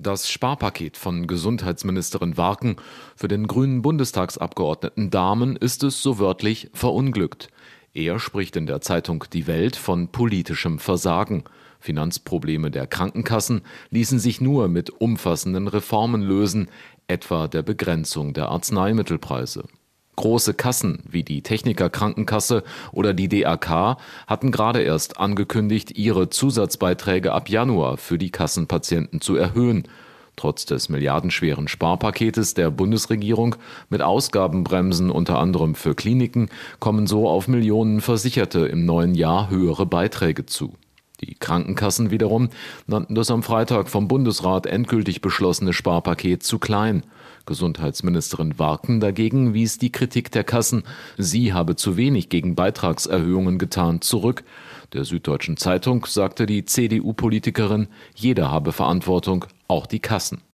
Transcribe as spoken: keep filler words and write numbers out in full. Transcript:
Das Sparpaket von Gesundheitsministerin Warken für den grünen Bundestagsabgeordneten Dahmen ist es so wörtlich verunglückt. Er spricht in der Zeitung Die Welt von politischem Versagen. Finanzprobleme der Krankenkassen ließen sich nur mit umfassenden Reformen lösen, etwa der Begrenzung der Arzneimittelpreise. Große Kassen wie die Techniker Krankenkasse oder die D A K hatten gerade erst angekündigt, ihre Zusatzbeiträge ab Januar für die Kassenpatienten zu erhöhen. Trotz des milliardenschweren Sparpaketes der Bundesregierung mit Ausgabenbremsen unter anderem für Kliniken kommen so auf Millionen Versicherte im neuen Jahr höhere Beiträge zu. Die Krankenkassen wiederum nannten das am Freitag vom Bundesrat endgültig beschlossene Sparpaket zu klein. Gesundheitsministerin Warken dagegen wies die Kritik der Kassen, sie habe zu wenig gegen Beitragserhöhungen getan, zurück. Der Süddeutschen Zeitung sagte die C D U-Politikerin, jeder habe Verantwortung, auch die Kassen.